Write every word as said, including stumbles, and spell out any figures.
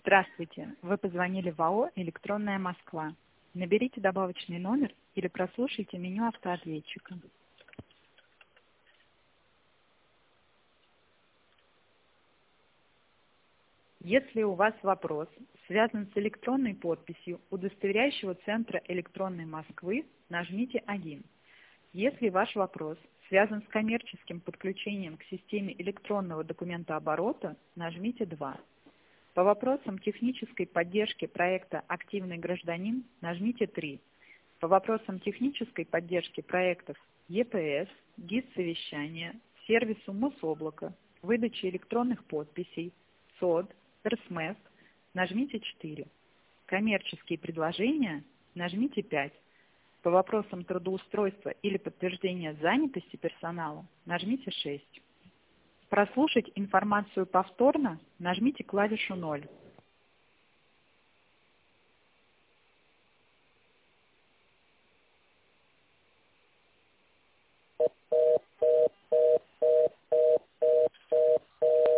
Здравствуйте. Вы позвонили в АО «Электронная Москва». Наберите добавочный номер или прослушайте меню автоответчика. Если у вас вопрос связан с электронной подписью удостоверяющего центра электронной Москвы, нажмите один. Если ваш вопрос связан с коммерческим подключением к системе электронного документооборота, нажмите два. По вопросам технической поддержки проекта «Активный гражданин» нажмите три. По вопросам технической поддержки проектов Е П С, ГИС-совещания, сервису Мособлака, выдачи электронных подписей, С О Д, Р С М С нажмите четыре. Коммерческие предложения нажмите пять. По вопросам трудоустройства или подтверждения занятости персонала нажмите шесть. Прослушать информацию повторно нажмите клавишу ноль.